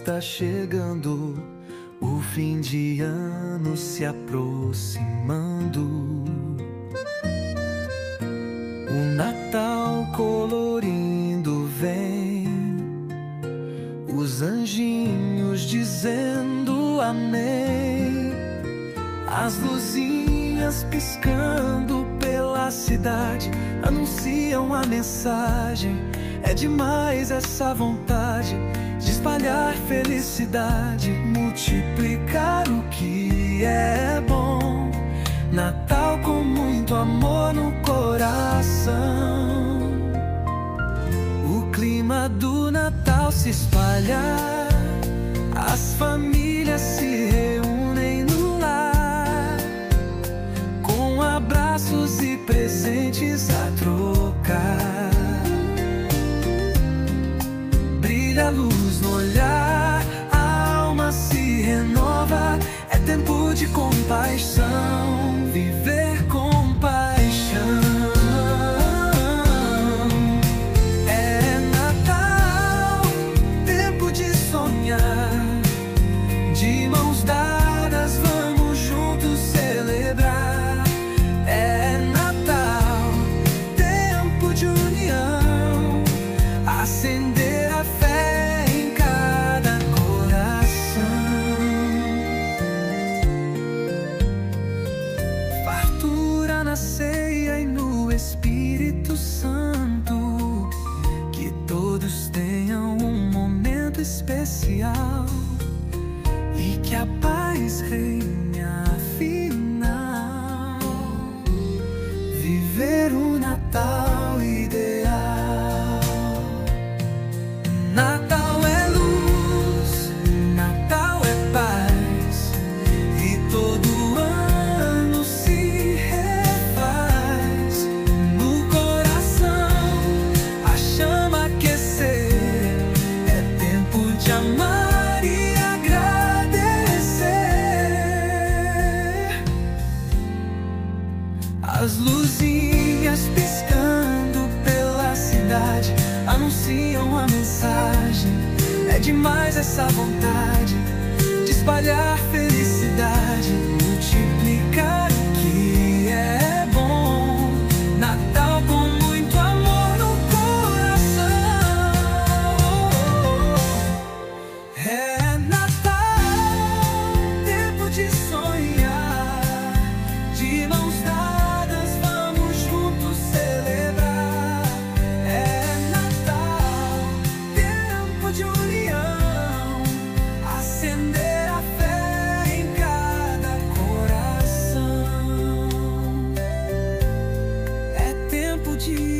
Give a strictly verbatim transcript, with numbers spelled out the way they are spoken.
tá chegando, o fim de ano se aproximando. O Natal colorindo vem, os anjinhos dizendo amém, as luzinhas piscando pela cidade anunciam a mensagem. É demais essa vontade de espalhar felicidade, multiplicar o que é bom. Natal com muito amor no coração. O clima do Natal se espalha, as famílias se reúnem no lar, com abraços e presentes a trocar. Brilha a luz no olhar, a alma se renova. É tempo de compaixão, viver com paixão. É Natal, tempo de sonhar, de mãos dadas vamos juntos celebrar. É Natal, tempo de união, acender a fé em cada coração. Fartura na ceia e no Espírito Santo, que todos tenham um momento especial e que a paz reine afinal. Viver o Natal ideal. Natal é luz, Natal é paz, e todo ano se refaz. No coração a chama aquecer, é tempo de amar e agradecer. As luzinhas piscando pela cidade anunciam a mensagem. É demais essa vontade de espalhar felicidade, multiplicar o que é bom. Natal com muito amor no coração. É Natal, tempo de sonhar, de mãos dadas vamos juntos celebrar. É Natal, tempo de união, acender a fé em cada coração. É tempo de